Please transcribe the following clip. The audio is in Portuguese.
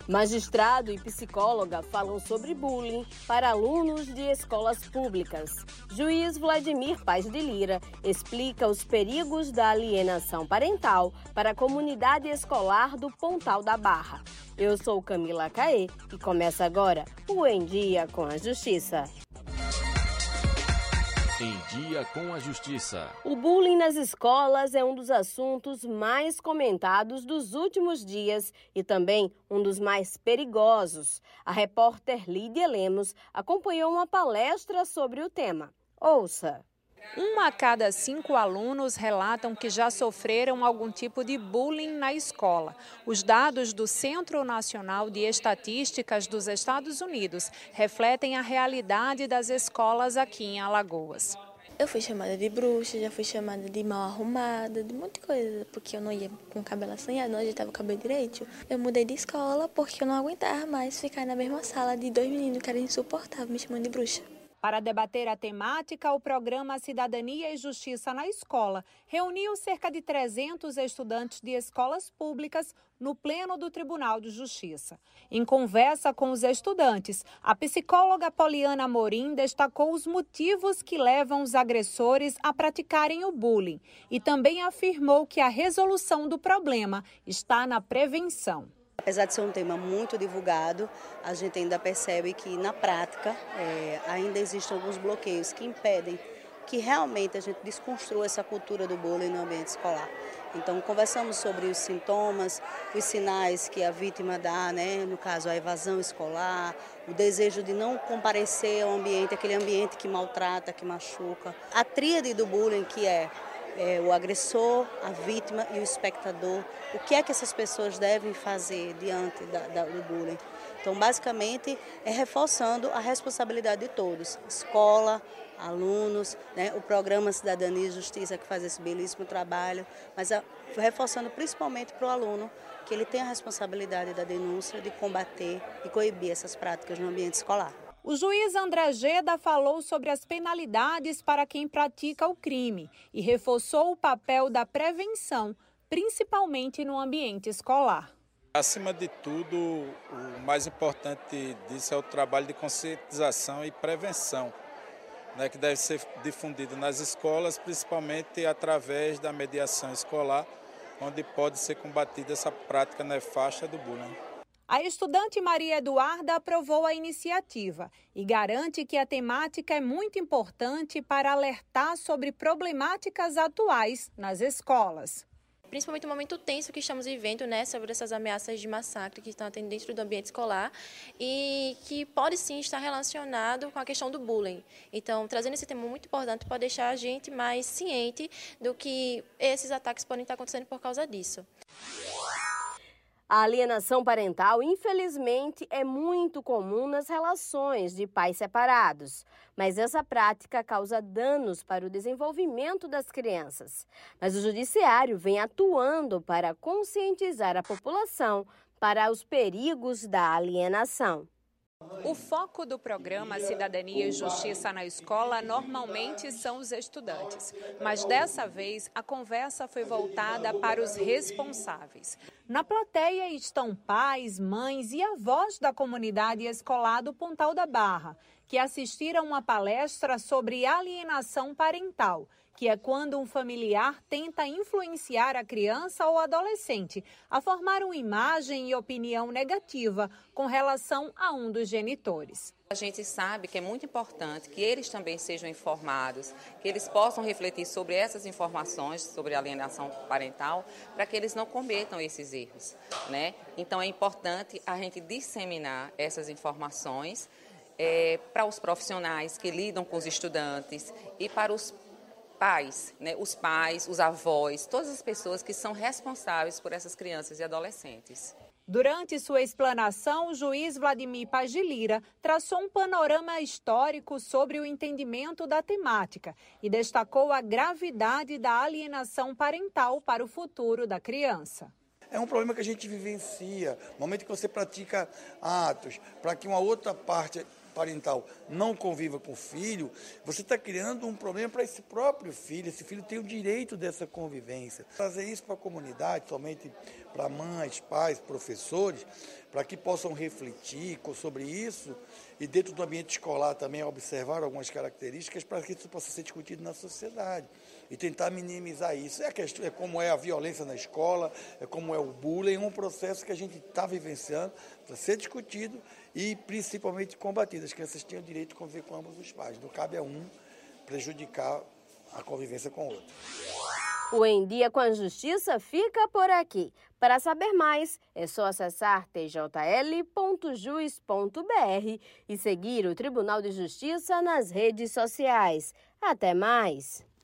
Magistrado e psicóloga falam sobre bullying para alunos de escolas públicas. Juiz Vladimir Paz de Lira explica os perigos da alienação parental para a comunidade escolar do Pontal da Barra. Eu sou Camila Caê e começa agora o Em Dia com a Justiça. Em Dia com a Justiça. O bullying nas escolas é um dos assuntos mais comentados dos últimos dias e também um dos mais perigosos. A repórter Lídia Lemos acompanhou uma palestra sobre o tema. Ouça! 1 a cada 5 alunos relatam que já sofreram algum tipo de bullying na escola. Os dados do Centro Nacional de Estatísticas dos Estados Unidos refletem a realidade das escolas aqui em Alagoas. Eu fui chamada de bruxa, já fui chamada de mal arrumada, de muita coisa, porque eu não ia com o cabelo assanhado, não ajeitava o cabelo direito. Eu mudei de escola porque eu não aguentava mais ficar na mesma sala de 2 meninos que eram insuportáveis me chamando de bruxa. Para debater a temática, o programa Cidadania e Justiça na Escola reuniu cerca de 300 estudantes de escolas públicas no Pleno do Tribunal de Justiça. Em conversa com os estudantes, a psicóloga Poliana Amorim destacou os motivos que levam os agressores a praticarem o bullying e também afirmou que a resolução do problema está na prevenção. Apesar de ser um tema muito divulgado, a gente ainda percebe que na prática ainda existem alguns bloqueios que impedem que realmente a gente desconstrua essa cultura do bullying no ambiente escolar. Então, conversamos sobre os sintomas, os sinais que a vítima dá, no caso a evasão escolar, o desejo de não comparecer ao ambiente, aquele ambiente que maltrata, que machuca. A tríade do bullying, que é o agressor, a vítima e o espectador. O que é que essas pessoas devem fazer diante do bullying? Então, basicamente, é reforçando a responsabilidade de todos. Escola, alunos, o programa Cidadania e Justiça que faz esse belíssimo trabalho, mas reforçando principalmente para o aluno que ele tem a responsabilidade da denúncia, de combater e coibir essas práticas no ambiente escolar. O juiz André Geda falou sobre as penalidades para quem pratica o crime e reforçou o papel da prevenção, principalmente no ambiente escolar. Acima de tudo, o mais importante disso é o trabalho de conscientização e prevenção, que deve ser difundido nas escolas, principalmente através da mediação escolar, onde pode ser combatida essa prática nefasta do bullying. A estudante Maria Eduarda aprovou a iniciativa e garante que a temática é muito importante para alertar sobre problemáticas atuais nas escolas. Principalmente o momento tenso que estamos vivendo, sobre essas ameaças de massacre que estão tendo dentro do ambiente escolar e que pode sim estar relacionado com a questão do bullying. Então, trazendo esse tema muito importante para deixar a gente mais ciente do que esses ataques podem estar acontecendo por causa disso. A alienação parental, infelizmente, é muito comum nas relações de pais separados, mas essa prática causa danos para o desenvolvimento das crianças. Mas o Judiciário vem atuando para conscientizar a população para os perigos da alienação. O foco do programa Cidadania e Justiça na Escola normalmente são os estudantes, mas dessa vez a conversa foi voltada para os responsáveis. Na plateia estão pais, mães e avós da comunidade escolar do Pontal da Barra, que assistiram uma palestra sobre alienação parental, que é quando um familiar tenta influenciar a criança ou adolescente a formar uma imagem e opinião negativa com relação a um dos genitores. A gente sabe que é muito importante que eles também sejam informados, que eles possam refletir sobre essas informações, sobre a alienação parental, para que eles não cometam esses erros, Então é importante a gente disseminar essas informações para os profissionais que lidam com os estudantes e para os pais, os pais, os avós, todas as pessoas que são responsáveis por essas crianças e adolescentes. Durante sua explanação, o juiz Vladimir Paz de Lira traçou um panorama histórico sobre o entendimento da temática e destacou a gravidade da alienação parental para o futuro da criança. É um problema que a gente vivencia. No momento que você pratica atos para que uma outra parte parental não conviva com o filho, você está criando um problema para esse próprio filho. Esse filho tem o direito dessa convivência. Trazer isso para a comunidade, somente para mães, pais, professores, para que possam refletir sobre isso e dentro do ambiente escolar também observar algumas características para que isso possa ser discutido na sociedade e tentar minimizar isso. É como é a violência na escola, é como é o bullying, um processo que a gente está vivenciando para ser discutido e principalmente combatido. As crianças têm o direito de conviver com ambos os pais, não cabe a um prejudicar a convivência com o outro. O Em Dia com a Justiça fica por aqui. Para saber mais, é só acessar tjl.jus.br e seguir o Tribunal de Justiça nas redes sociais. Até mais!